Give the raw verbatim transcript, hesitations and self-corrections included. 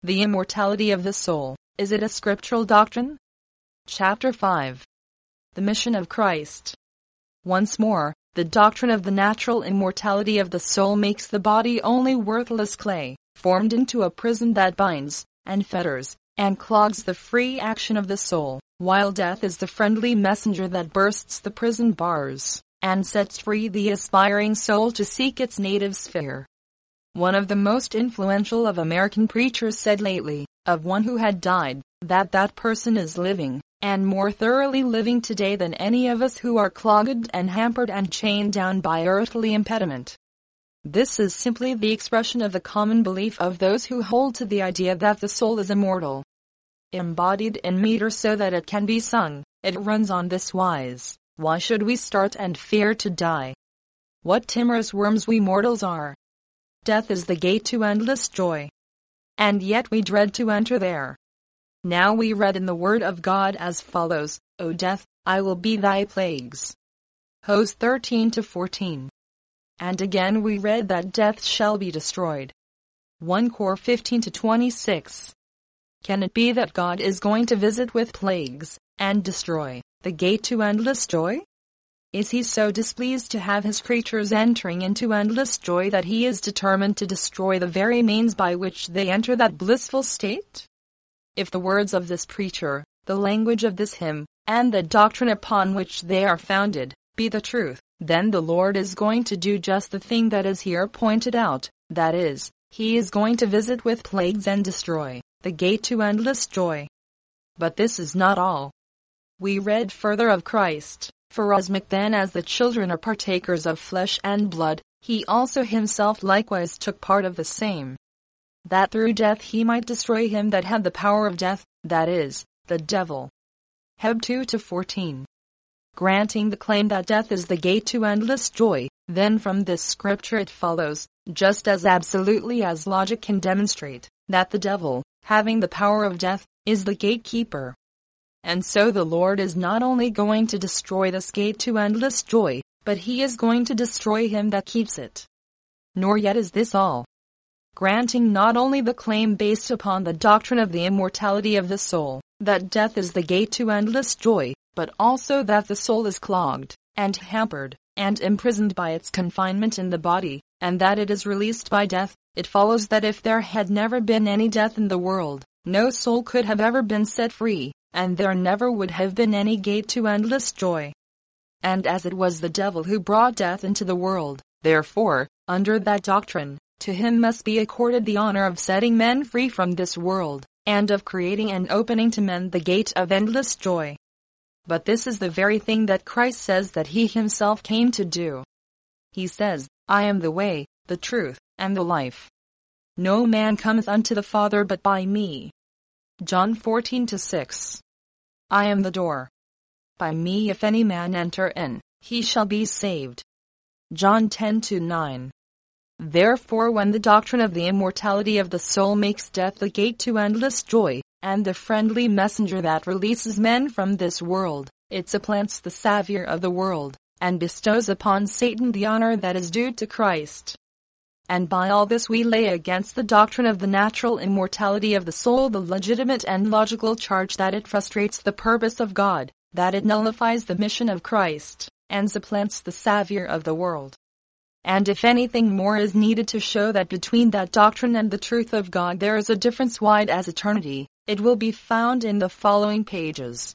The immortality of the soul, is it a scriptural doctrine? Chapter five. The mission of Christ. Once more, the doctrine of the natural immortality of the soul makes the body only worthless clay, formed into a prison that binds, and fetters, and clogs the free action of the soul, while death is the friendly messenger that bursts the prison bars, and sets free the aspiring soul to seek its native sphere. One of the most influential of American preachers said lately, of one who had died, that that person is living, and more thoroughly living today than any of us who are clogged and hampered and chained down by earthly impediment. This is simply the expression of the common belief of those who hold to the idea that the soul is immortal. Embodied in meter so that it can be sung, it runs on this wise: why should we start and fear to die? What timorous worms we mortals are! Death is the gate to endless joy, and yet we dread to enter there. Now we read in the Word of God as follows: O death, I will be thy plagues. Hosea thirteen to fourteen. And again we read that death shall be destroyed. First Cor fifteen to twenty-six. Can it be that God is going to visit with plagues, and destroy the gate to endless joy? Is he so displeased to have his creatures entering into endless joy that he is determined to destroy the very means by which they enter that blissful state? If the words of this preacher, the language of this hymn, and the doctrine upon which they are founded, be the truth, then the Lord is going to do just the thing that is here pointed out, that is, he is going to visit with plagues and destroy the gate to endless joy. But this is not all. We read further of Christ, forasmuch then as the children are partakers of flesh and blood, he also himself likewise took part of the same, that through death he might destroy him that had the power of death, that is, the devil. Heb two to fourteen. Granting the claim that death is the gate to endless joy, then from this scripture it follows, just as absolutely as logic can demonstrate, that the devil, having the power of death, is the gatekeeper. And so the Lord is not only going to destroy this gate to endless joy, but he is going to destroy him that keeps it. Nor yet is this all. Granting not only the claim based upon the doctrine of the immortality of the soul, that death is the gate to endless joy, but also that the soul is clogged, and hampered, and imprisoned by its confinement in the body, and that it is released by death, it follows that if there had never been any death in the world, no soul could have ever been set free, and there never would have been any gate to endless joy. And as it was the devil who brought death into the world, therefore, under that doctrine, to him must be accorded the honor of setting men free from this world, and of creating and opening to men the gate of endless joy. But this is the very thing that Christ says that he himself came to do. He says, I am the way, the truth, and the life. No man cometh unto the Father but by me. John fourteen to six. I am the door. By me if any man enter in, he shall be saved. John ten to nine. Therefore when the doctrine of the immortality of the soul makes death the gate to endless joy, and the friendly messenger that releases men from this world, it supplants the Savior of the world, and bestows upon Satan the honor that is due to Christ. And by all this we lay against the doctrine of the natural immortality of the soul the legitimate and logical charge that it frustrates the purpose of God, that it nullifies the mission of Christ, and supplants the Savior of the world. And if anything more is needed to show that between that doctrine and the truth of God there is a difference wide as eternity, it will be found in the following pages.